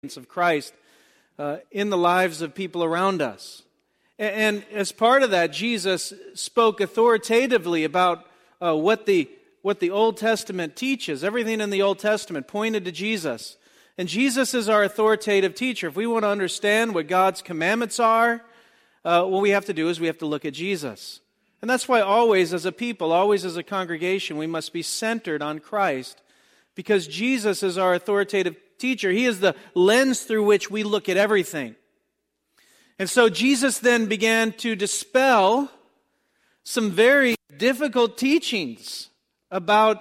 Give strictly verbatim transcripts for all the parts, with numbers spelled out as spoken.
of Christ uh, in the lives of people around us. And, and as part of that, Jesus spoke authoritatively about uh, what the what the Old Testament teaches. Everything in the Old Testament pointed to Jesus. And Jesus is our authoritative teacher. If we want to understand what God's commandments are, uh, what we have to do is we have to look at Jesus. And that's why always as a people, always as a congregation, we must be centered on Christ, because Jesus is our authoritative teacher. He is the lens through which we look at everything. And so Jesus then began to dispel some very difficult teachings about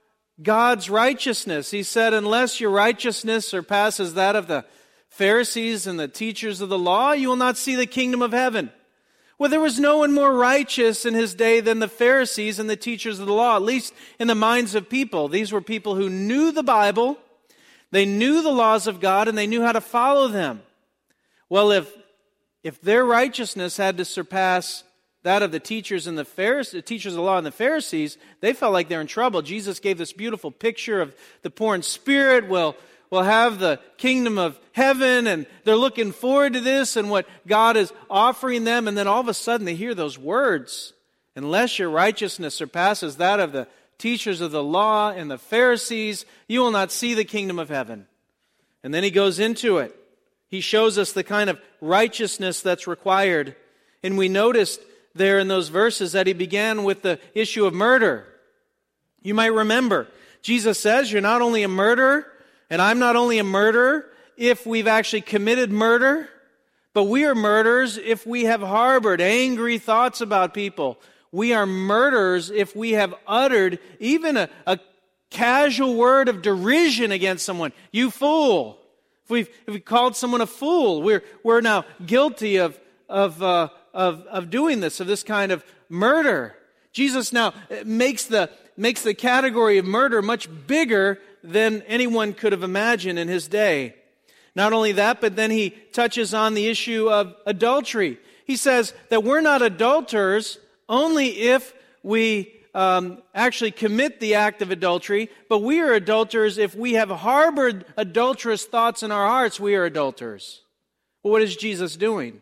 God's righteousness. He said, unless your righteousness surpasses that of the Pharisees and the teachers of the law, you will not see the kingdom of heaven. Well, there was no one more righteous in his day than the Pharisees and the teachers of the law, at least in the minds of people. These were people who knew the Bible, they knew the laws of God, and they knew how to follow them. Well, if if their righteousness had to surpass that of the teachers and the Pharisees, the teachers of the law and the Pharisees, they felt like they're in trouble. Jesus gave this beautiful picture of the poor in spirit will will have the kingdom of heaven, and they're looking forward to this and what God is offering them, and then all of a sudden they hear those words, unless your righteousness surpasses that of the teachers of the law and the Pharisees, you will not see the kingdom of heaven. And then he goes into it. He shows us the kind of righteousness that's required. And we noticed there in those verses that he began with the issue of murder. You might remember, Jesus says, you're not only a murderer, and I'm not only a murderer if we've actually committed murder, but we are murderers if we have harbored angry thoughts about people. We are murderers if we have uttered even a, a casual word of derision against someone. You fool. If we've, if we called someone a fool, we're, we're now guilty of, of, uh, of, of doing this, of this kind of murder. Jesus now makes the, makes the category of murder much bigger than anyone could have imagined in his day. Not only that, but then he touches on the issue of adultery. He says that we're not adulterers only if we um, actually commit the act of adultery, but we are adulterers if we have harbored adulterous thoughts in our hearts. We are adulterers. Well, what is Jesus doing?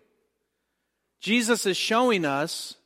Jesus is showing us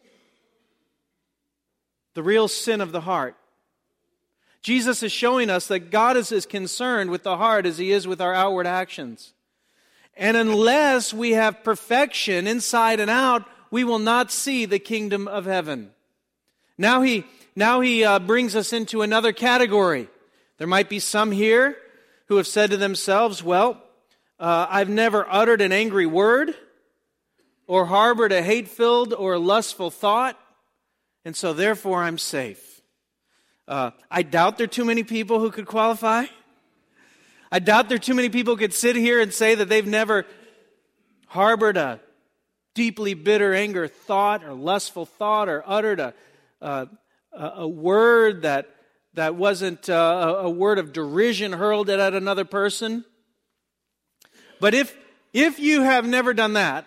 the real sin of the heart. Jesus is showing us that God is as concerned with the heart as He is with our outward actions. And unless we have perfection inside and out, we will not see the kingdom of heaven. Now He, now he uh, brings us into another category. There might be some here who have said to themselves, well, uh, I've never uttered an angry word or harbored a hate-filled or lustful thought, and so therefore I'm safe. Uh, I doubt there are too many people who could qualify. I doubt there are too many people who could sit here and say that they've never harbored a deeply bitter anger thought or lustful thought or uttered a uh, a, a word that that wasn't uh, a, a word of derision hurled at another person. But if if you have never done that,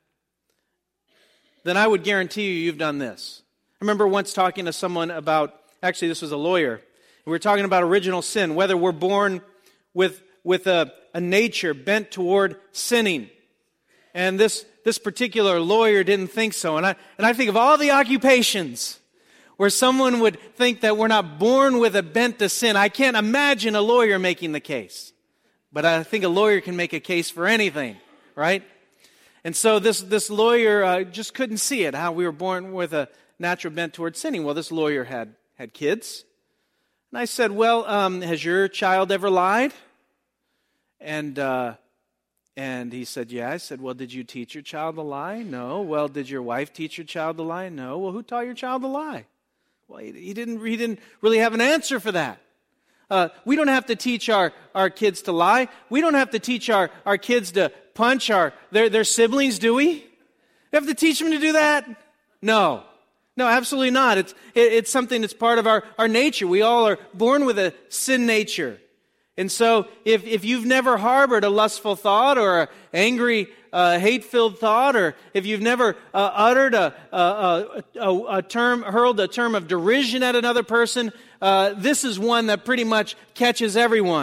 then I would guarantee you you've done this. I remember once talking to someone about, actually this was a lawyer, we were talking about original sin, whether we're born with with a, a nature bent toward sinning. And this this particular lawyer didn't think so. And I and I think of all the occupations where someone would think that we're not born with a bent to sin. I can't imagine a lawyer making the case. But I think a lawyer can make a case for anything, right? And so this, this lawyer uh, just couldn't see it, how we were born with a natural bent toward sinning. Well, this lawyer had, had kids. And I said, well, um, has your child ever lied? And uh, and he said, yeah. I said, well, did you teach your child to lie? No. Well, did your wife teach your child to lie? No. Well, who taught your child to lie? Well, he, he didn't he didn't really have an answer for that. Uh, we don't have to teach our, our kids to lie. We don't have to teach our, our kids to punch our their, their siblings, do we? We have to teach them to do that? No. No, absolutely not. It's it, it's something that's part of our, our nature. We all are born with a sin nature. And so if, if you've never harbored a lustful thought or an angry, uh, hate-filled thought, or if you've never uh, uttered a, a, a, a term, hurled a term of derision at another person, uh, this is one that pretty much catches everyone.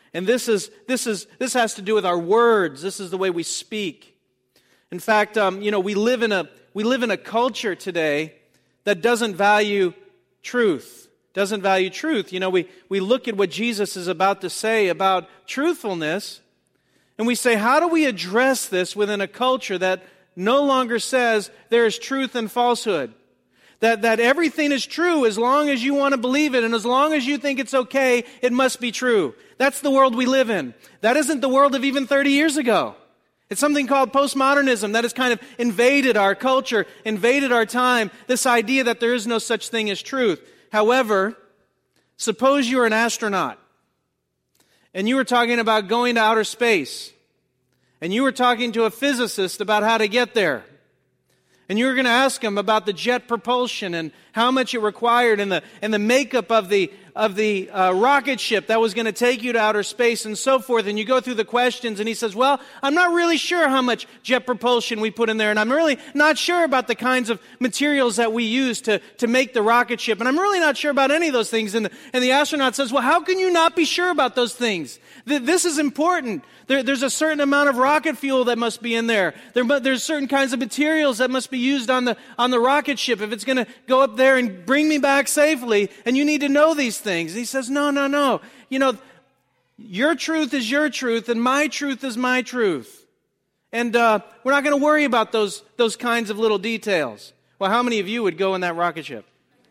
And this is this is this has to do with our words. This is the way we speak. In fact, um, you know, we live in a we live in a culture today that doesn't value truth. Doesn't value truth. You know, we, we look at what Jesus is about to say about truthfulness, and we say, how do we address this within a culture that no longer says there is truth and falsehood? That, that everything is true as long as you want to believe it, and as long as you think it's okay, it must be true. That's the world we live in. That isn't the world of even thirty years ago. It's something called postmodernism that has kind of invaded our culture, invaded our time, this idea that there is no such thing as truth. However, suppose you're an astronaut, and you were talking about going to outer space, and you were talking to a physicist about how to get there, and you were going to ask him about the jet propulsion and how much it required and the and the makeup of the of the uh, rocket ship that was going to take you to outer space and so forth. And you go through the questions, and he says, well, I'm not really sure how much jet propulsion we put in there, and I'm really not sure about the kinds of materials that we use to, to make the rocket ship, and I'm really not sure about any of those things. And the, and the astronaut says, well, how can you not be sure about those things? Th- this is important. There, there's a certain amount of rocket fuel that must be in there. there. There's certain kinds of materials that must be used on the on the rocket ship if it's going to go up there and bring me back safely, and you need to know these things. And he says, no, no, no. You know, your truth is your truth, and my truth is my truth. And uh, we're not going to worry about those, those kinds of little details. Well, how many of you would go in that rocket ship?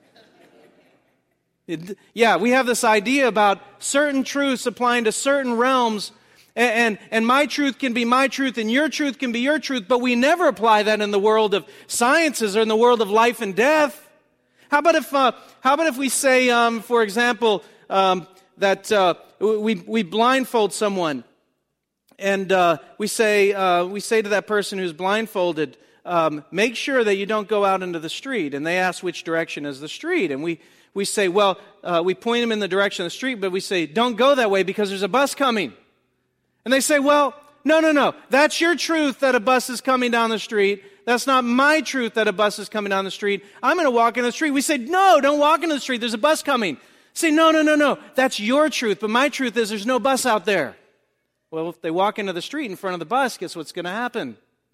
It, yeah, we have this idea about certain truths applying to certain realms, and, and, and my truth can be my truth, and your truth can be your truth, but we never apply that in the world of sciences or in the world of life and death. How about if, uh, how about if we say, um, for example, um, that uh, we we blindfold someone, and uh, we say uh, we say to that person who's blindfolded, um, make sure that you don't go out into the street. And they ask which direction is the street, and we we say, well, uh, we point them in the direction of the street, but we say, don't go that way because there's a bus coming. And they say, well, no, no, no, that's your truth that a bus is coming down the street. That's not my truth that a bus is coming down the street. I'm going to walk in the street. We say, no, don't walk into the street. There's a bus coming. Say, no, no, no, no. That's your truth. But my truth is there's no bus out there. Well, if they walk into the street in front of the bus, guess what's going to happen?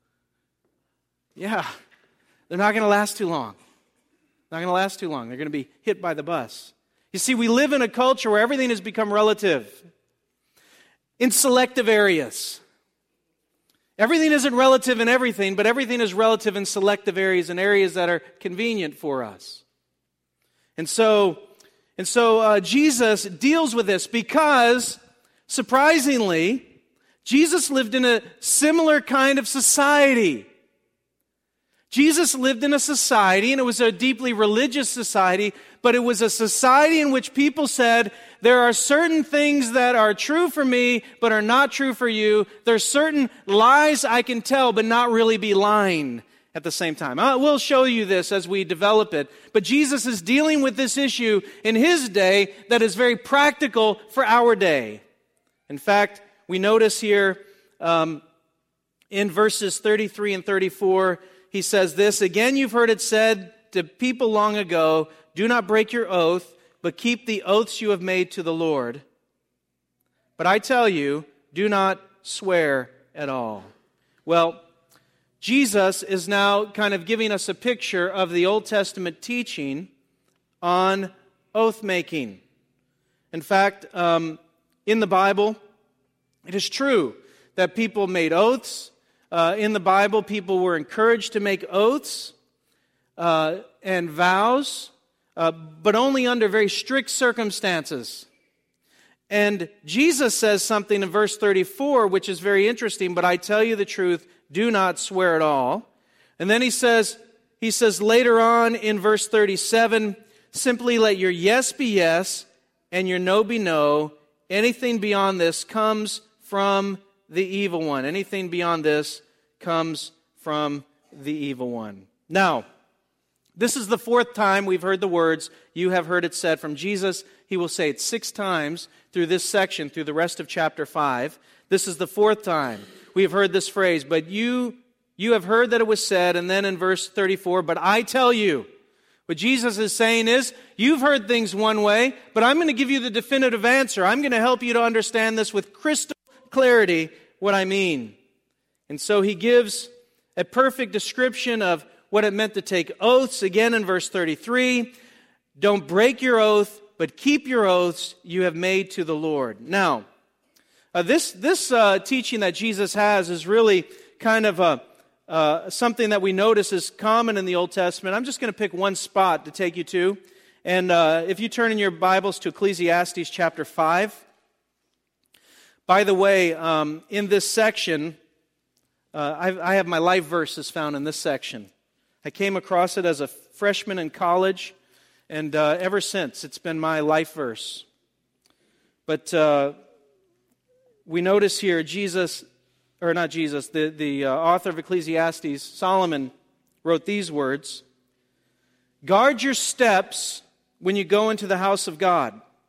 Yeah, they're not going to last too long. Not going to last too long. They're going to be hit by the bus. You see, we live in a culture where everything has become relative in selective areas. Everything isn't relative in everything, but everything is relative in selective areas and areas that are convenient for us. And so, and so uh, Jesus deals with this because, surprisingly, Jesus lived in a similar kind of society. Jesus lived in a society, and it was a deeply religious society, but it was a society in which people said, there are certain things that are true for me, but are not true for you. There's certain lies I can tell, but not really be lying at the same time. Uh, we'll show you this as we develop it. But Jesus is dealing with this issue in his day that is very practical for our day. In fact, we notice here um, in verses thirty-three and thirty-four, he says this, again you've heard it said to people long ago, do not break your oath, but keep the oaths you have made to the Lord. But I tell you, do not swear at all. Well, Jesus is now kind of giving us a picture of the Old Testament teaching on oath-making. In fact, um, in the Bible, it is true that people made oaths. Uh, in the Bible, people were encouraged to make oaths uh, and vows, uh, but only under very strict circumstances. And Jesus says something in verse thirty-four, which is very interesting, but I tell you the truth, do not swear at all. And then he says, he says later on in verse thirty-seven, simply let your yes be yes and your no be no. Anything beyond this comes from the evil one. Anything beyond this comes from the evil one. Now, this is the fourth time we've heard the words, you have heard it said from Jesus. He will say it six times through this section, through the rest of chapter five. This is the fourth time we have heard this phrase, but you, you have heard that it was said, and then in verse thirty-four, but I tell you. What Jesus is saying is, you've heard things one way, but I'm going to give you the definitive answer. I'm going to help you to understand this with crystal clarity, what I mean. And so he gives a perfect description of what it meant to take oaths, again in verse thirty-three. Don't break your oath, but keep your oaths you have made to the Lord. Now, uh, this, this uh, teaching that Jesus has is really kind of a Uh, something that we notice is common in the Old Testament. I'm just going to pick one spot to take you to. And uh, if you turn in your Bibles to Ecclesiastes chapter five. By the way, um, in this section, uh, I, I have my life verses found in this section. I came across it as a freshman in college, and uh, ever since, it's been my life verse. But uh, we notice here, Jesus... or not Jesus, the, the uh, author of Ecclesiastes, Solomon, wrote these words, "Guard your steps when you go into the house of God.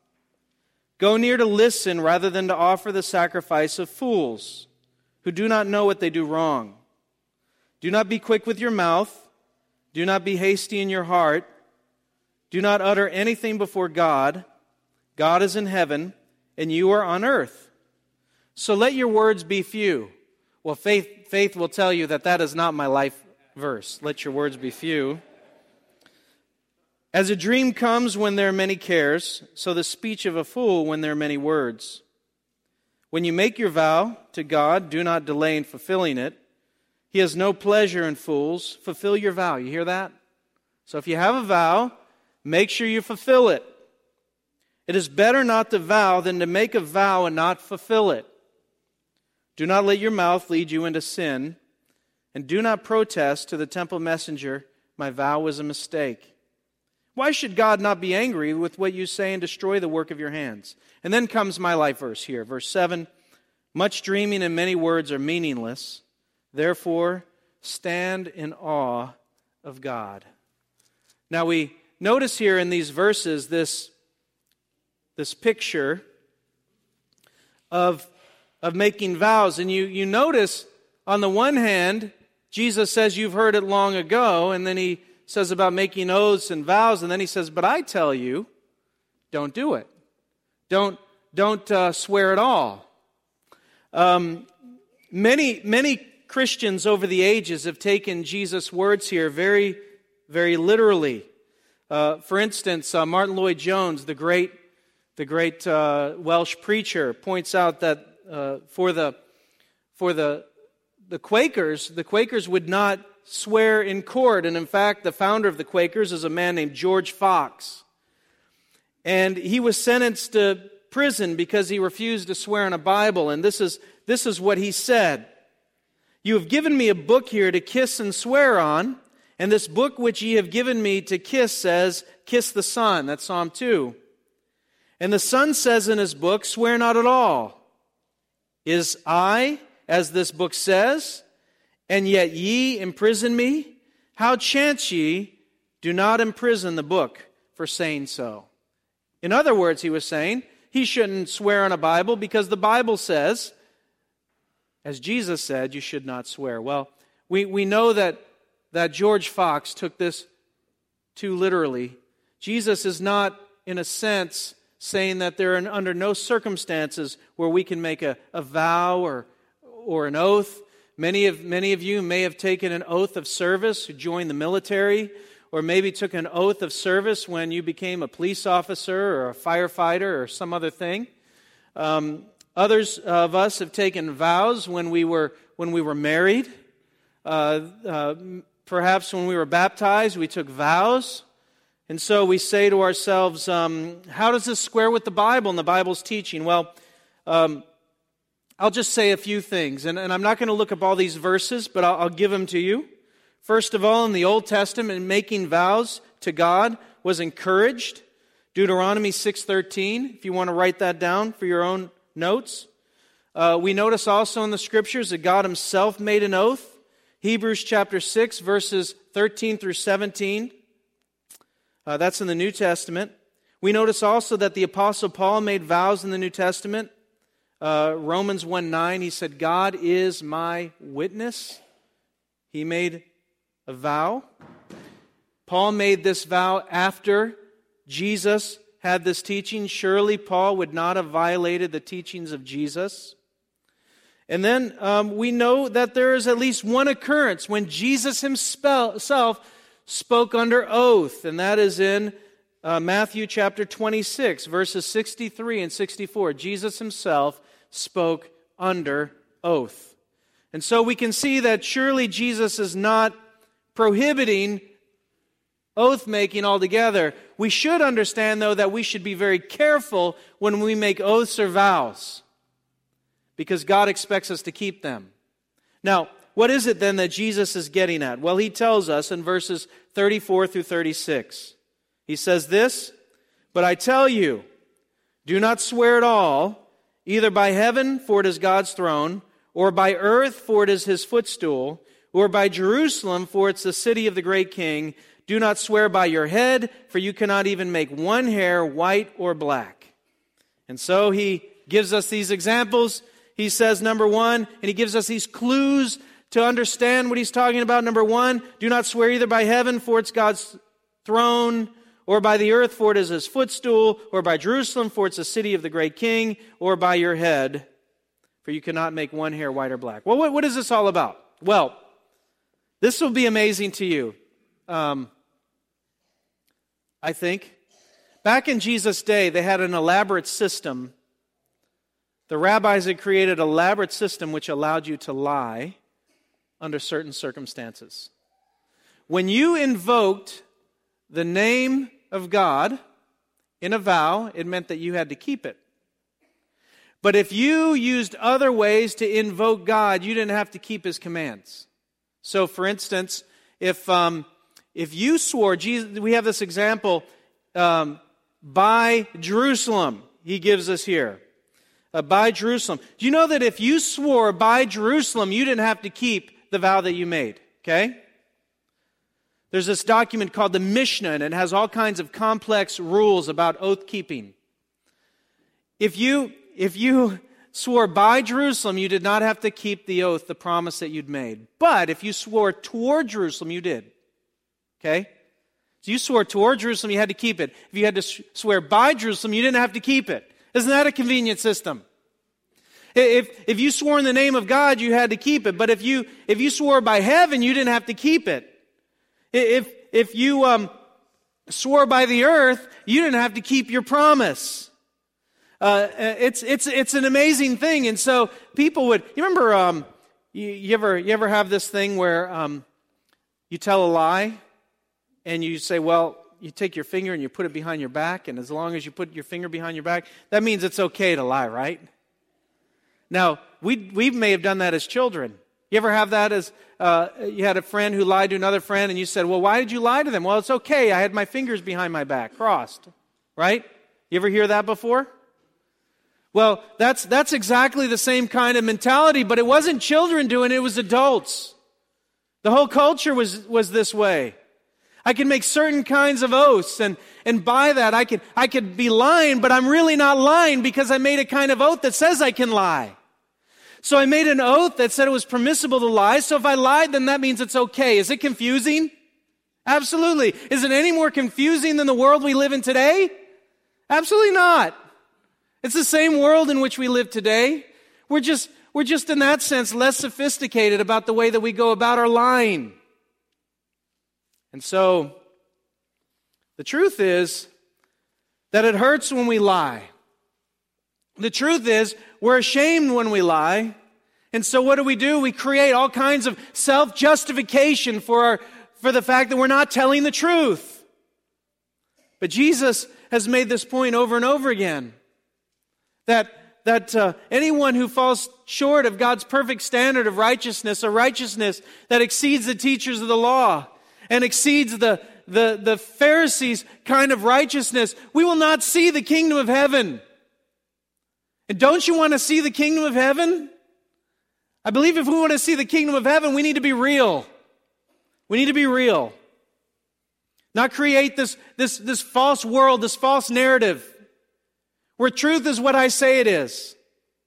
Go near to listen rather than to offer the sacrifice of fools who do not know what they do wrong. Do not be quick with your mouth. Do not be hasty in your heart. Do not utter anything before God. God is in heaven, and you are on earth. So let your words be few." Well, faith, faith will tell you that that is not my life verse. Let your words be few. "As a dream comes when there are many cares, so the speech of a fool when there are many words. When you make your vow to God, do not delay in fulfilling it. He has no pleasure in fools. Fulfill your vow." You hear that? So if you have a vow, make sure you fulfill it. "It is better not to vow than to make a vow and not fulfill it. Do not let your mouth lead you into sin, and do not protest to the temple messenger, 'My vow was a mistake.' Why should God not be angry with what you say and destroy the work of your hands?" And then comes my life verse here, verse seven. "Much dreaming and many words are meaningless. Therefore, stand in awe of God." Now we notice here in these verses this, this picture of of making vows. And you, you notice, on the one hand, Jesus says, you've heard it long ago, and then he says about making oaths and vows, and then he says, but I tell you, don't do it. Don't, don't uh, swear at all. Um, many, many Christians over the ages have taken Jesus' words here very, very literally. Uh, for instance, uh, Martin Lloyd-Jones, the great, the great uh, Welsh preacher, points out that Uh, for the for the the Quakers, the Quakers would not swear in court, and in fact, the founder of the Quakers is a man named George Fox, and he was sentenced to prison because he refused to swear in a Bible. And this is this is what he said: "You have given me a book here to kiss and swear on, and this book which ye have given me to kiss says, 'Kiss the Son.'" That's Psalm two. "And the Son says in his book, 'Swear not at all.' Is I, as this book says, and yet ye imprison me? How chance ye do not imprison the book for saying so?" In other words, he was saying, he shouldn't swear on a Bible because the Bible says, as Jesus said, you should not swear. Well, we, we know that, that George Fox took this too literally. Jesus is not, in a sense, saying that there are under no circumstances where we can make a, a vow or or an oath. Many of many of you may have taken an oath of service who joined the military, or maybe took an oath of service when you became a police officer or a firefighter or some other thing. Um, others of us have taken vows when we were when we were married. Uh, uh, perhaps when we were baptized, we took vows. And so we say to ourselves, um, how does this square with the Bible and the Bible's teaching? Well, um, I'll just say a few things. And, and I'm not going to look up all these verses, but I'll, I'll give them to you. First of all, in the Old Testament, making vows to God was encouraged. Deuteronomy six thirteen, if you want to write that down for your own notes. Uh, we notice also in the Scriptures that God Himself made an oath. Hebrews chapter six, verses thirteen through seventeen. Uh, that's in the New Testament. We notice also that the Apostle Paul made vows in the New Testament. Uh, Romans one nine, he said, "God is my witness." He made a vow. Paul made this vow after Jesus had this teaching. Surely Paul would not have violated the teachings of Jesus. And then um, we know that there is at least one occurrence when Jesus himself spoke under oath, and that is in uh, Matthew chapter twenty-six, verses sixty-three and sixty-four. Jesus himself spoke under oath. And so we can see that surely Jesus is not prohibiting oath-making altogether. We should understand, though, that we should be very careful when we make oaths or vows, because God expects us to keep them. Now, what is it then that Jesus is getting at? Well, he tells us in verses thirty-four through thirty-six. He says this, "But I tell you, do not swear at all, either by heaven, for it is God's throne, or by earth, for it is his footstool, or by Jerusalem, for it's the city of the great king. Do not swear by your head, for you cannot even make one hair white or black." And so he gives us these examples. He says, number one, and he gives us these clues to understand what he's talking about. Number one, do not swear either by heaven, for it's God's throne, or by the earth, for it is his footstool, or by Jerusalem, for it's the city of the great king, or by your head, for you cannot make one hair white or black. Well, what, what is this all about? Well, this will be amazing to you, um, I think. Back in Jesus' day, they had an elaborate system. The rabbis had created an elaborate system which allowed you to lie under certain circumstances. When you invoked the name of God in a vow, it meant that you had to keep it. But if you used other ways to invoke God, you didn't have to keep his commands. So, for instance, if um, if you swore, Jesus, we have this example, um, by Jerusalem, he gives us here. Uh, by Jerusalem. Do you know that if you swore by Jerusalem, you didn't have to keep the vow that you made? Okay? There's this document called the Mishnah, and it has all kinds of complex rules about oath keeping. If you if you swore by Jerusalem, you did not have to keep the oath, the promise that you'd made. But if you swore toward Jerusalem, you did. Okay? So you swore toward Jerusalem, you had to keep it. If you had to swear by Jerusalem, you didn't have to keep it. Isn't that a convenient system? If if you swore in the name of God, you had to keep it. But if you if you swore by heaven, you didn't have to keep it. If if you um, swore by the earth, you didn't have to keep your promise. Uh, it's it's it's an amazing thing. And so people would. You remember? Um, you, you ever you ever have this thing where um, you tell a lie, and you say, well, you take your finger and you put it behind your back, and as long as you put your finger behind your back, that means it's okay to lie, right? Now, we we may have done that as children. You ever have that as, uh, you had a friend who lied to another friend, and you said, well, why did you lie to them? Well, it's okay, I had my fingers behind my back, crossed, right? You ever hear that before? Well, that's that's exactly the same kind of mentality, but it wasn't children doing it, it was adults. The whole culture was, was this way. I can make certain kinds of oaths, and, and by that I could, I could be lying, but I'm really not lying because I made a kind of oath that says I can lie. So I made an oath that said it was permissible to lie, so if I lied, then that means it's okay. Is it confusing? Absolutely. Is it any more confusing than the world we live in today? Absolutely not. It's the same world in which we live today. We're just, we're just in that sense less sophisticated about the way that we go about our lying. And so, the truth is that it hurts when we lie. The truth is, we're ashamed when we lie. And so what do we do? We create all kinds of self-justification for our, for the fact that we're not telling the truth. But Jesus has made this point over and over again. That, that uh, anyone who falls short of God's perfect standard of righteousness, a righteousness that exceeds the teachers of the law, and exceeds the, the, the Pharisees' kind of righteousness, we will not see the kingdom of heaven. And don't you want to see the kingdom of heaven? I believe if we want to see the kingdom of heaven, we need to be real. We need to be real. Not create this, this, this false world, this false narrative, where truth is what I say it is.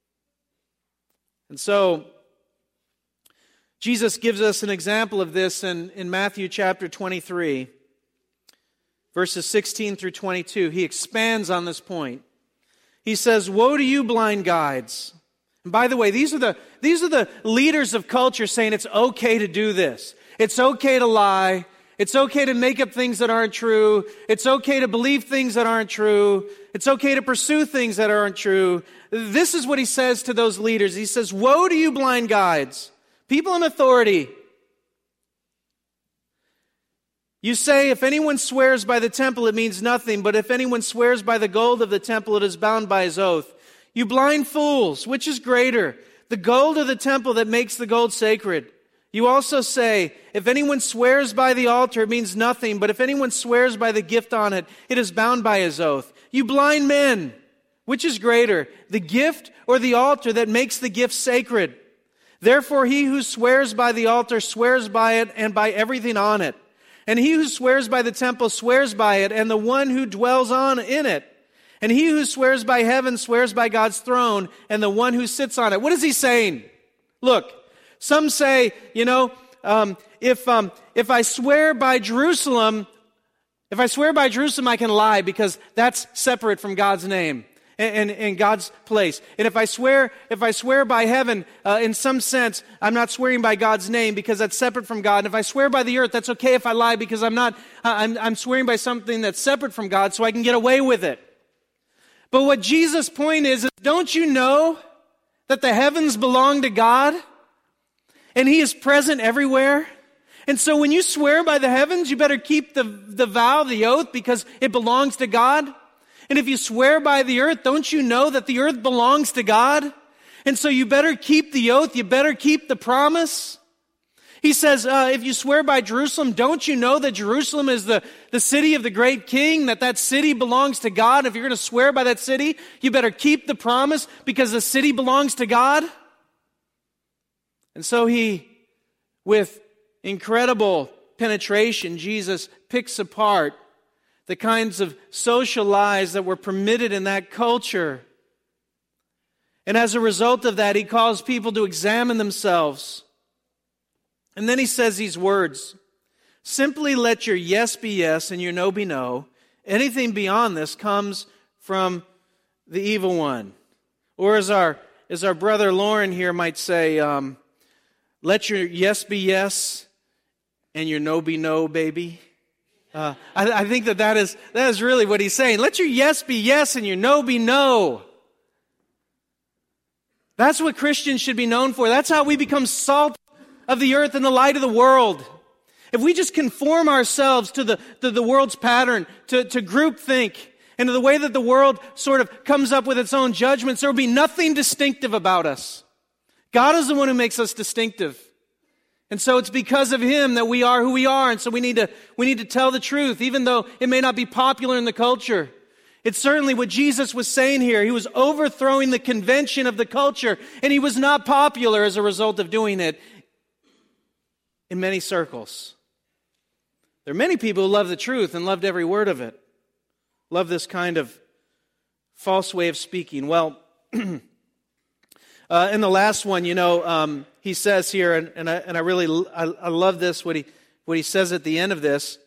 And so, Jesus gives us an example of this in, in Matthew chapter twenty-three. verses sixteen through twenty-two, he expands on this point. He says, "Woe to you, blind guides." And by the way, these are the, these are the leaders of culture saying it's okay to do this. It's okay to lie. It's okay to make up things that aren't true. It's okay to believe things that aren't true. It's okay to pursue things that aren't true. This is what he says to those leaders. He says, "Woe to you, blind guides, people in authority. You say, if anyone swears by the temple, it means nothing. But if anyone swears by the gold of the temple, it is bound by his oath. You blind fools, which is greater, the gold or the temple that makes the gold sacred? You also say, if anyone swears by the altar, it means nothing. But if anyone swears by the gift on it, it is bound by his oath. You blind men, which is greater, the gift or the altar that makes the gift sacred? Therefore, he who swears by the altar swears by it and by everything on it. And he who swears by the temple swears by it and the one who dwells on in it. And he who swears by heaven swears by God's throne and the one who sits on it." What is he saying? Look, some say, you know, um, if um, if I swear by Jerusalem, if I swear by Jerusalem, I can lie because that's separate from God's name and, and, and God's place. And if I swear, if I swear by heaven, uh, in some sense, I'm not swearing by God's name because that's separate from God. And if I swear by the earth, that's okay if I lie because I'm not. Uh, I'm, I'm swearing by something that's separate from God, so I can get away with it. But what Jesus' point is, is don't you know that the heavens belong to God? And He is present everywhere? And so when you swear by the heavens, you better keep the, the vow, the oath, because it belongs to God. And if you swear by the earth, don't you know that the earth belongs to God? And so you better keep the oath, you better keep the promise. He says, uh, if you swear by Jerusalem, don't you know that Jerusalem is the, the city of the great king, that that city belongs to God? If you're going to swear by that city, you better keep the promise because the city belongs to God. And so he, with incredible penetration, Jesus picks apart the kinds of social lies that were permitted in that culture. And as a result of that, he calls people to examine themselves. And then he says these words, "Simply let your yes be yes and your no be no. Anything beyond this comes from the evil one." Or as our, as our brother Lauren here might say, um, "Let your yes be yes and your no be no, baby." Uh, I, I think that that is, that is really what he's saying. Let your yes be yes and your no be no. That's what Christians should be known for. That's how we become salt of the earth and the light of the world. If we just conform ourselves to the, to the world's pattern, to, to groupthink, and to the way that the world sort of comes up with its own judgments, there will be nothing distinctive about us. God is the one who makes us distinctive. And so it's because of Him that we are who we are. And so we need to, we need to tell the truth, even though it may not be popular in the culture. It's certainly what Jesus was saying here. He was overthrowing the convention of the culture, and He was not popular as a result of doing it in many circles. There are many people who love the truth and loved every word of it. Love this kind of false way of speaking. Well, uh, in the last one, you know, um, he says here, and, and, I, and I really, I, I love this, what he, what he says at the end of this,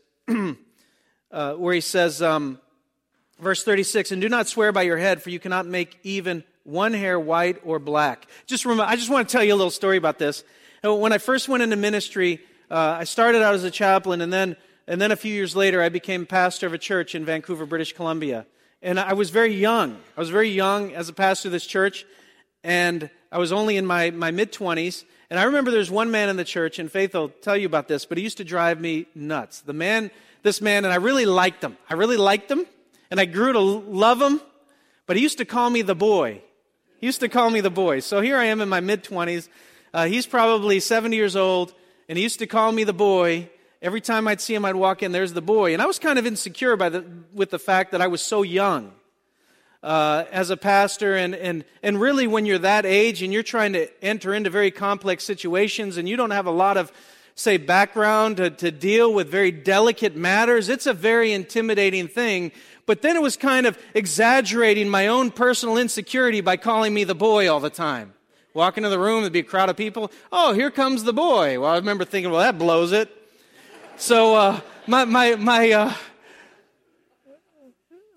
uh, where he says, um, verse thirty-six, "And do not swear by your head, for you cannot make even one hair white or black." Just remember, I just want to tell you a little story about this. When I first went into ministry, uh, I started out as a chaplain, and then and then a few years later, I became pastor of a church in Vancouver, British Columbia. And I was very young. I was very young as a pastor of this church, and I was only in my, my mid-twenties. And I remember there's one man in the church, and Faith will tell you about this, but he used to drive me nuts. The man, this man, and I really liked him. I really liked him, and I grew to love him, but he used to call me the boy. He used to call me the boy. So here I am in my mid-twenties. Uh, he's probably seventy years old, and he used to call me the boy. Every time I'd see him, I'd walk in, there's the boy. And I was kind of insecure by the, with the fact that I was so young uh, as a pastor. And, and, and really, when you're that age and you're trying to enter into very complex situations and you don't have a lot of, say, background to, to deal with very delicate matters, it's a very intimidating thing. But then it was kind of exaggerating my own personal insecurity by calling me the boy all the time. Walk into the room, there'd be a crowd of people. "Oh, here comes the boy." Well, I remember thinking, well, that blows it. So uh, my my my uh,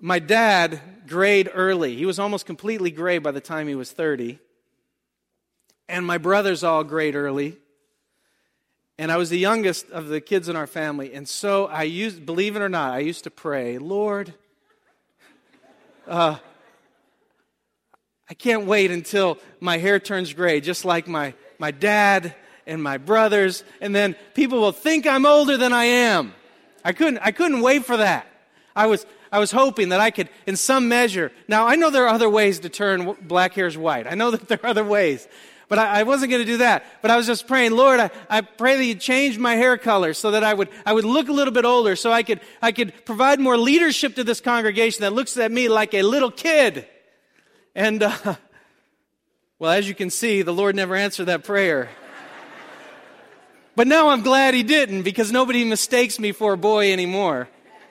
my dad grayed early. He was almost completely gray by the time he was thirty. And my brothers all grayed early. And I was the youngest of the kids in our family. And so I used, believe it or not, I used to pray, Lord, uh, I can't wait until my hair turns gray, just like my, my dad and my brothers. And then people will think I'm older than I am. I couldn't, I couldn't wait for that. I was, I was hoping that I could, in some measure, now I know there are other ways to turn black hairs white. I know that there are other ways. But I, I wasn't going to do that. But I was just praying, Lord, I, I pray that you change my hair color so that I would I would look a little bit older, so I could I could provide more leadership to this congregation that looks at me like a little kid. And uh, well, as you can see, the Lord never answered that prayer. But now I'm glad He didn't, because nobody mistakes me for a boy anymore.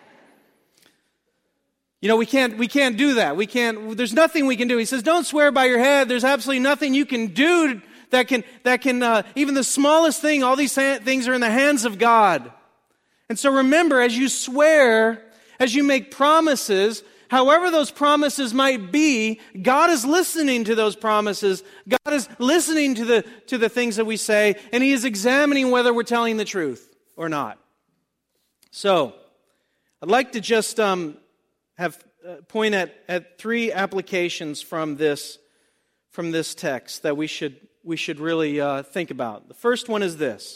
You know, we can't we can't do that. We can't, there's nothing we can do. He says, don't swear by your head. There's absolutely nothing you can do that can, that can uh, even the smallest thing, all these things are in the hands of God. And so remember, as you swear, as you make promises, however those promises might be, God is listening to those promises. God is listening to the, to the things that we say, and He is examining whether we're telling the truth or not. So, I'd like to just um, have uh, point at, at three applications from this from this text that we should we should really uh, think about. The first one is this.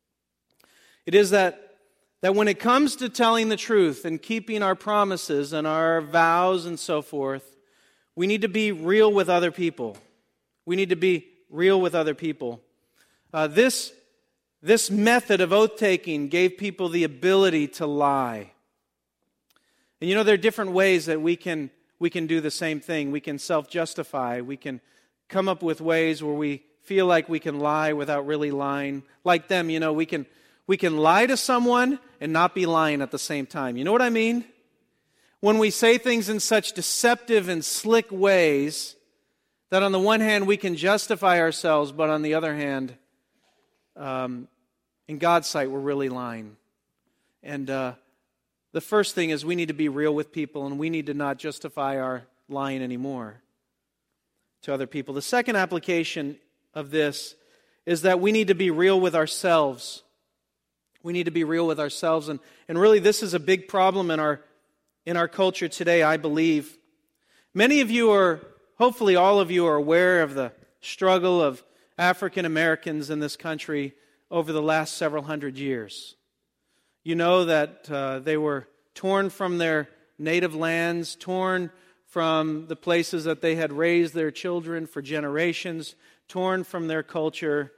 It is that that when it comes to telling the truth and keeping our promises and our vows and so forth, we need to be real with other people. We need to be real with other people. Uh, this this method of oath-taking gave people the ability to lie. And you know, there are different ways that we can we can do the same thing. We can self-justify. We can come up with ways where we feel like we can lie without really lying. Like them, you know, we can we can lie to someone and not be lying at the same time. You know what I mean? When we say things in such deceptive and slick ways that on the one hand we can justify ourselves, but on the other hand, um, in God's sight, we're really lying. And uh The first thing is we need to be real with people, and we need to not justify our lying anymore to other people. The second application of this is that we need to be real with ourselves. We need to be real with ourselves, and, and really this is a big problem in our in our culture today, I believe. Many of you are, hopefully all of you are aware of the struggle of African Americans in this country over the last several hundred years. You know that uh, they were torn from their native lands, torn from the places that they had raised their children for generations, torn from their culture,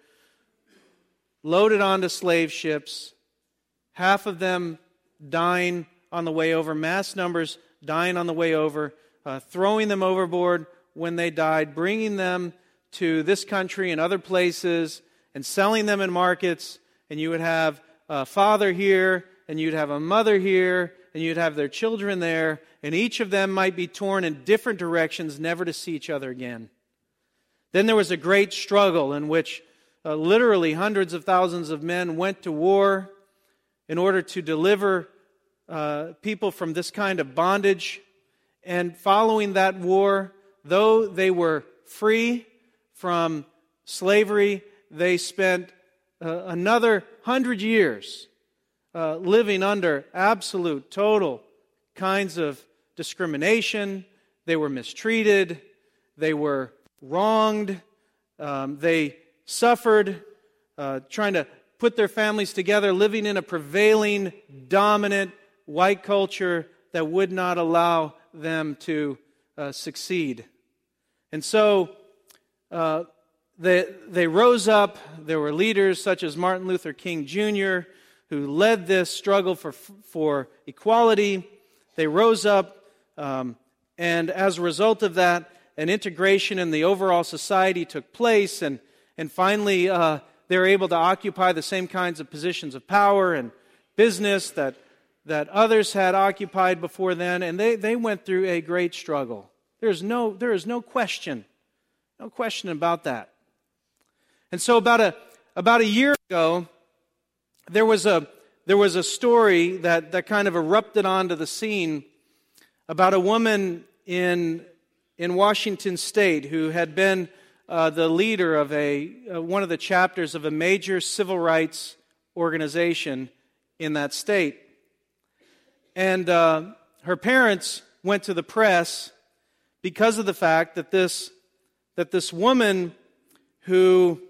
loaded onto slave ships, half of them dying on the way over, mass numbers dying on the way over, uh, throwing them overboard when they died, bringing them to this country and other places and selling them in markets, and you would have a father here, and you'd have a mother here, and you'd have their children there, and each of them might be torn in different directions, never to see each other again. Then there was a great struggle in which uh, literally hundreds of thousands of men went to war in order to deliver uh, people from this kind of bondage. And following that war, though they were free from slavery, they spent uh, another hundred years uh, living under absolute, total kinds of discrimination. They were mistreated. They were wronged. Um, they suffered uh, trying to put their families together, living in a prevailing, dominant white culture that would not allow them to uh, succeed. And so uh, they, they rose up. There were leaders such as Martin Luther King Junior who led this struggle for, for equality. They rose up, um, and as a result of that, an integration in the overall society took place, and, and finally uh, they were able to occupy the same kinds of positions of power and business that, that others had occupied before then, and they, they went through a great struggle. There's no, there is no question, no question about that. And so about a, about a year ago, there was a, there was a story that, that kind of erupted onto the scene about a woman in in Washington State who had been uh, the leader of a uh, one of the chapters of a major civil rights organization in that state. And uh, her parents went to the press because of the fact that this that this woman who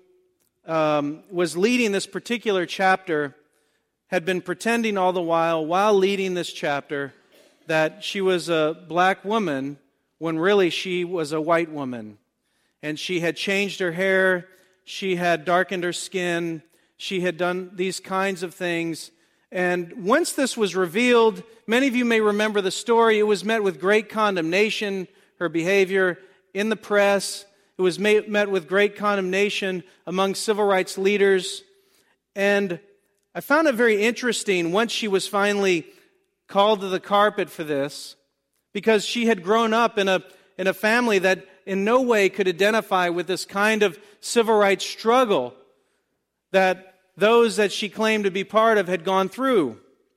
um, was leading this particular chapter had been pretending all the while, while leading this chapter, that she was a black woman when really she was a white woman. And she had changed her hair, she had darkened her skin, she had done these kinds of things. And once this was revealed, many of you may remember the story, it was met with great condemnation, her behavior in the press. It was met with great condemnation among civil rights leaders. And I found it very interesting once she was finally called to the carpet for this, because she had grown up in a in a family that in no way could identify with this kind of civil rights struggle that those that she claimed to be part of had gone through.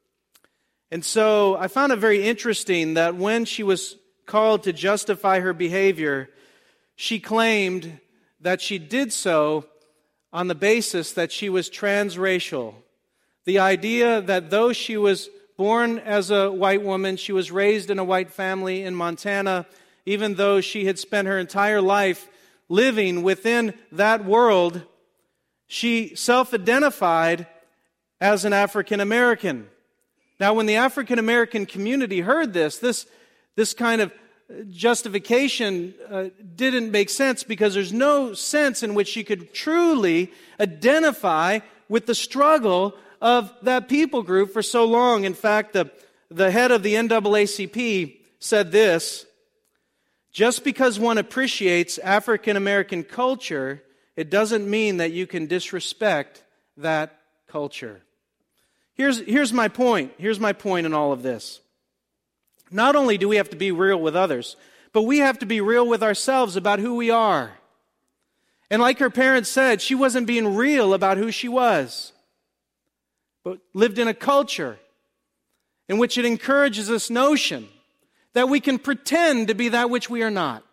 And so I found it very interesting that when she was called to justify her behavior, she claimed that she did so on the basis that she was transracial. The idea that though she was born as a white woman, she was raised in a white family in Montana, even though she had spent her entire life living within that world, she self-identified as an African American. Now, when the African American community heard this, this, this kind of justification uh, didn't make sense, because there's no sense in which she could truly identify with the struggle of that people group for so long. In fact, the, the head of the N double A C P said this: just because one appreciates African American culture, it doesn't mean that you can disrespect that culture. Here's, here's my point. Here's my point in all of this. Not only do we have to be real with others, but we have to be real with ourselves about who we are. And like her parents said, she wasn't being real about who she was, but lived in a culture in which it encourages this notion that we can pretend to be that which we are not.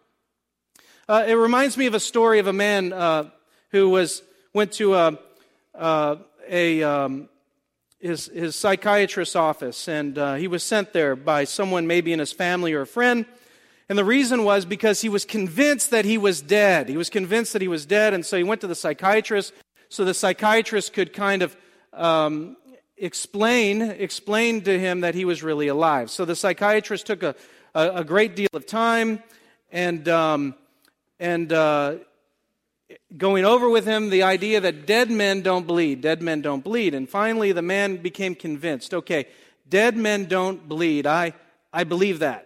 Uh, it reminds me of a story of a man uh, who was went to a, uh, a um, his, his psychiatrist's office, and uh, he was sent there by someone maybe in his family or a friend. And the reason was because he was convinced that he was dead. He was convinced that he was dead, and so he went to the psychiatrist so the psychiatrist could kind of um, explain explain to him that he was really alive. So the psychiatrist took a, a, a great deal of time and um, and uh, going over with him the idea that dead men don't bleed, dead men don't bleed. And finally the man became convinced, okay, dead men don't bleed. I, I believe that.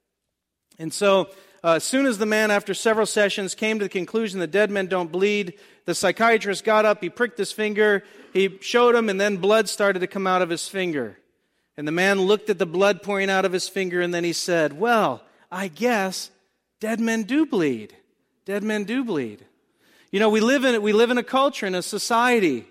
And so uh, as soon as the man, after several sessions, came to the conclusion that dead men don't bleed, the psychiatrist got up, he pricked his finger, he showed him, and then blood started to come out of his finger. And the man looked at the blood pouring out of his finger, and then he said, well, I guess dead men do bleed. Dead men do bleed. You know, we live in we live in a culture, in a society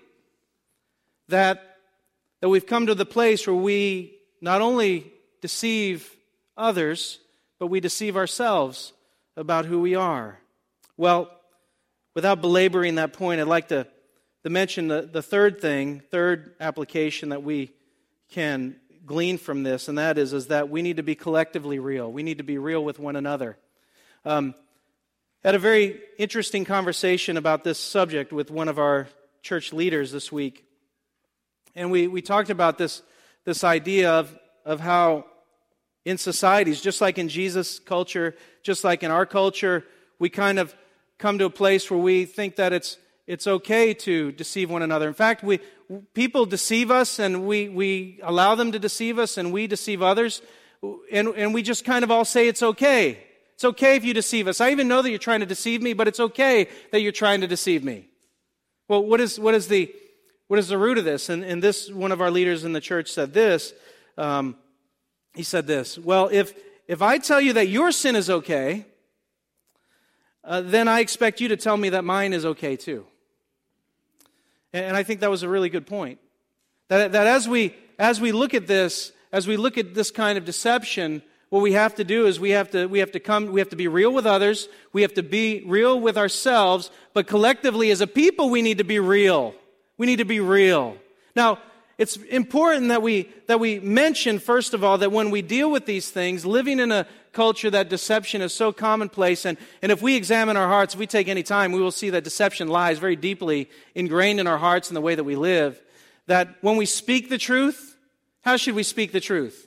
that that we've come to the place where we not only deceive others, but we deceive ourselves about who we are. Well, without belaboring that point, I'd like to, to mention the, the third thing, third application that we can glean from this, and that is, is that we need to be collectively real. We need to be real with one another. Um, had a very interesting conversation about this subject with one of our church leaders this week. And we, we talked about this, this idea of, of how in societies, just like in Jesus' culture, just like in our culture, we kind of come to a place where we think that it's it's okay to deceive one another. In fact, we people deceive us, and we, we allow them to deceive us, and we deceive others, and, and we just kind of all say it's okay. It's okay if you deceive us. I even know that you're trying to deceive me, but it's okay that you're trying to deceive me. Well, what is what is the what is the root of this? And, and this, one of our leaders in the church said this. Um, he said this. Well, if if I tell you that your sin is okay, uh, then I expect you to tell me that mine is okay too. And, and I think that was a really good point. That that as we as we look at this, as we look at this kind of deception, what we have to do is we have to we have to come we have to be real with others, we have to be real with ourselves, but collectively as a people we need to be real. We need to be real. Now, it's important that we that we mention, first of all, that when we deal with these things, living in a culture that deception is so commonplace, and, and if we examine our hearts, if we take any time, we will see that deception lies very deeply ingrained in our hearts and the way that we live. That when we speak the truth, how should we speak the truth?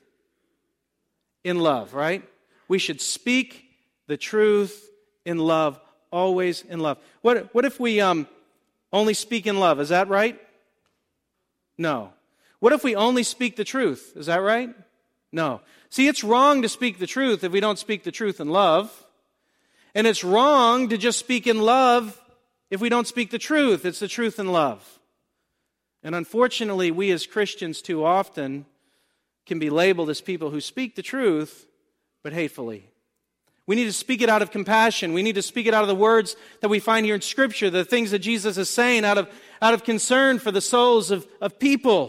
In love, right? We should speak the truth in love, always in love. What, what if we um, only speak in love? Is that right? No. What if we only speak the truth? Is that right? No. See, it's wrong to speak the truth if we don't speak the truth in love. And it's wrong to just speak in love if we don't speak the truth. It's the truth in love. And unfortunately, we as Christians too often can be labeled as people who speak the truth, but hatefully. We need to speak it out of compassion. We need to speak it out of the words that we find here in Scripture, the things that Jesus is saying out of, out of concern for the souls of, of people.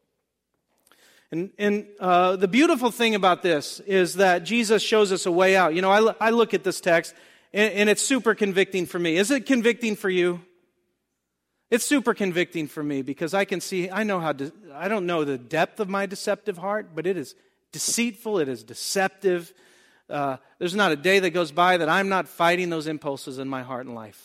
And, and uh, the beautiful thing about this is that Jesus shows us a way out. You know, I, I look at this text, and, and it's super convicting for me. Is it convicting for you? It's super convicting for me because I can see, I know how, de- I don't know the depth of my deceptive heart, but it is deceitful, it is deceptive. Uh, there's not a day that goes by that I'm not fighting those impulses in my heart and life.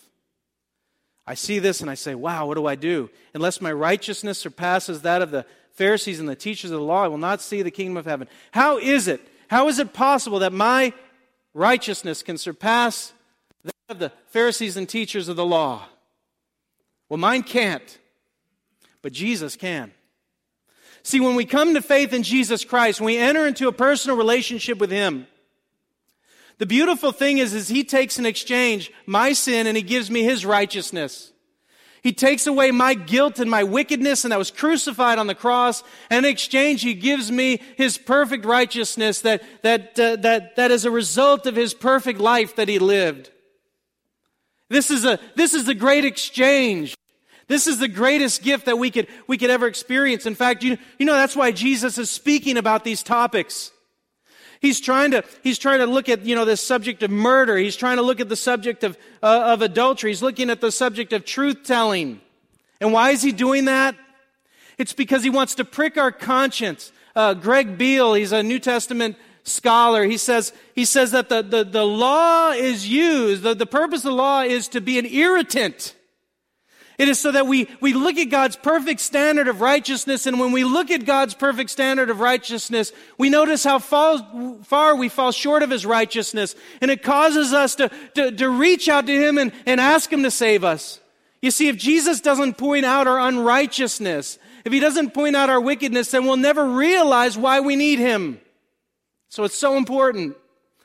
I see this and I say, wow, what do I do? Unless my righteousness surpasses that of the Pharisees and the teachers of the law, I will not see the kingdom of heaven. How is it? How is it possible that my righteousness can surpass that of the Pharisees and teachers of the law? Well, mine can't, but Jesus can. See, when we come to faith in Jesus Christ, when we enter into a personal relationship with Him, the beautiful thing is, is He takes in exchange my sin and He gives me His righteousness. He takes away my guilt and my wickedness, and I was crucified on the cross, and in exchange He gives me His perfect righteousness that, that, uh, that, that is a result of His perfect life that He lived. This is a this is the great exchange. This is the greatest gift that we could we could ever experience. In fact, you, you know that's why Jesus is speaking about these topics. He's trying to he's trying to look at, you know, this subject of murder. He's trying to look at the subject of uh, of adultery. He's looking at the subject of truth telling. And why is He doing that? It's because He wants to prick our conscience. Uh, Greg Beale, he's a New Testament scholar. He says he says that the, the, the law is used, the, the purpose of the law is to be an irritant. It is so that we, we look at God's perfect standard of righteousness, and when we look at God's perfect standard of righteousness, we notice how fall, far we fall short of His righteousness, and it causes us to, to, to reach out to Him and, and ask Him to save us. You see, if Jesus doesn't point out our unrighteousness, if He doesn't point out our wickedness, then we'll never realize why we need Him. So it's so important.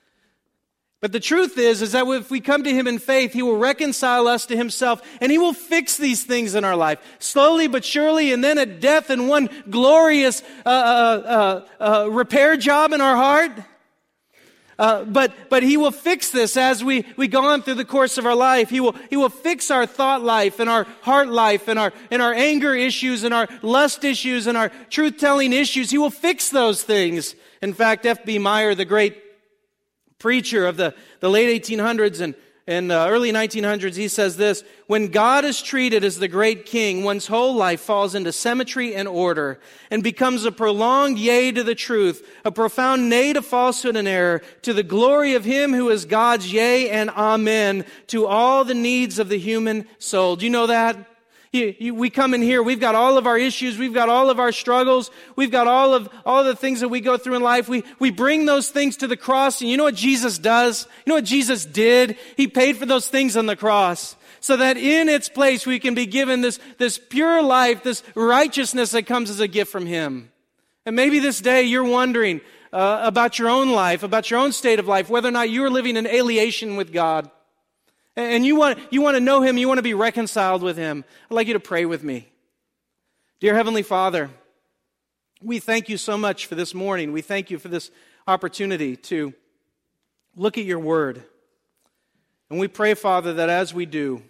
But the truth is, is that if we come to Him in faith, He will reconcile us to Himself, and He will fix these things in our life, slowly but surely, and then at death in one glorious uh, uh, uh, uh, repair job in our heart. Uh, but but He will fix this as we, we go on through the course of our life. He will He will fix our thought life and our heart life and our and our anger issues and our lust issues and our truth-telling issues. He will fix those things. In fact, F B Meyer, the great preacher of the, the late eighteen hundreds and, and uh, early nineteen hundreds, he says this: when God is treated as the great king, one's whole life falls into symmetry and order and becomes a prolonged yea to the truth, a profound nay to falsehood and error, to the glory of Him who is God's yea and amen to all the needs of the human soul. Do you know that? You, you, we come in here, we've got all of our issues, we've got all of our struggles, we've got all of all of the things that we go through in life. We we bring those things to the cross, and you know what Jesus does? You know what Jesus did? He paid for those things on the cross, so that in its place we can be given this, this pure life, this righteousness that comes as a gift from Him. And maybe this day you're wondering uh, about your own life, about your own state of life, whether or not you're living in alienation with God. And you want, you want to know Him, you want to be reconciled with Him. I'd like you to pray with me. Dear Heavenly Father, we thank You so much for this morning. We thank You for this opportunity to look at Your Word. And we pray, Father, that as we do,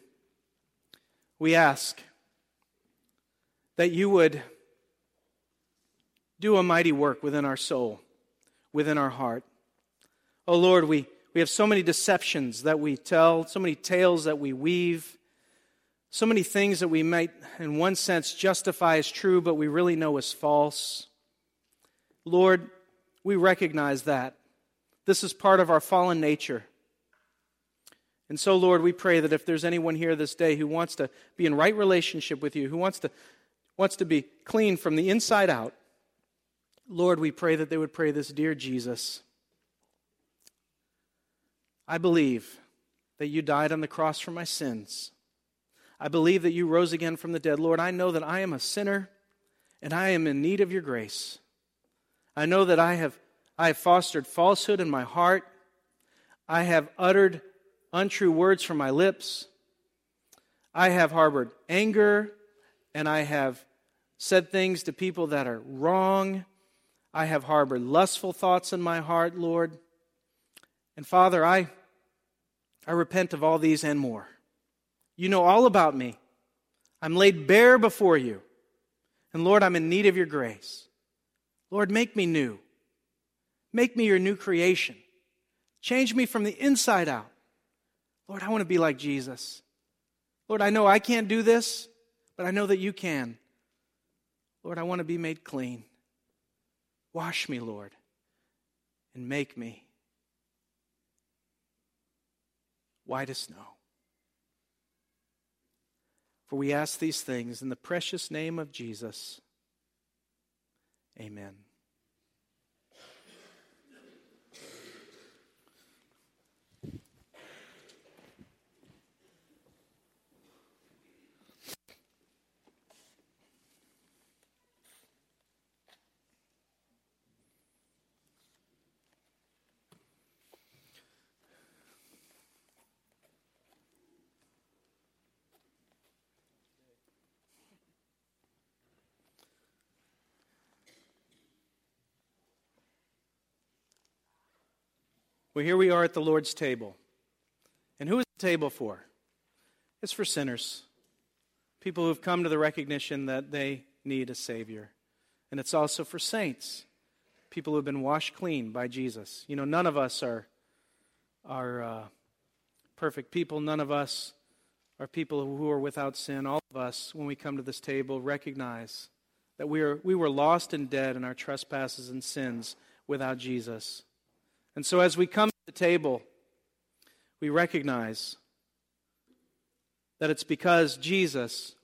we ask that You would do a mighty work within our soul, within our heart. Oh Lord, we, we have so many deceptions that we tell, so many tales that we weave, so many things that we might, in one sense, justify as true, but we really know as false. Lord, we recognize that. This is part of our fallen nature. And so, Lord, we pray that if there's anyone here this day who wants to be in right relationship with you, who wants to, wants to be clean from the inside out, Lord, we pray that they would pray this: Dear Jesus, I believe that you died on the cross for my sins. I believe that you rose again from the dead. Lord, I know that I am a sinner and I am in need of your grace. I know that I have, I have fostered falsehood in my heart. I have uttered untrue words from my lips. I have harbored anger, and I have said things to people that are wrong. I have harbored lustful thoughts in my heart, Lord. And Father, I, I repent of all these and more. You know all about me. I'm laid bare before you. And Lord, I'm in need of your grace. Lord, make me new. Make me your new creation. Change me from the inside out. Lord, I want to be like Jesus. Lord, I know I can't do this, but I know that you can. Lord, I want to be made clean. Wash me, Lord, and make me white as snow. For we ask these things in the precious name of Jesus. Amen. Well, here we are at the Lord's table. And who is the table for? It's for sinners. People who have come to the recognition that they need a Savior. And it's also for saints. People who have been washed clean by Jesus. You know, none of us are, are uh, perfect people. None of us are people who are without sin. All of us, when we come to this table, recognize that we are we were lost and dead in our trespasses and sins without Jesus. And so as we come to the table, we recognize that it's because Jesus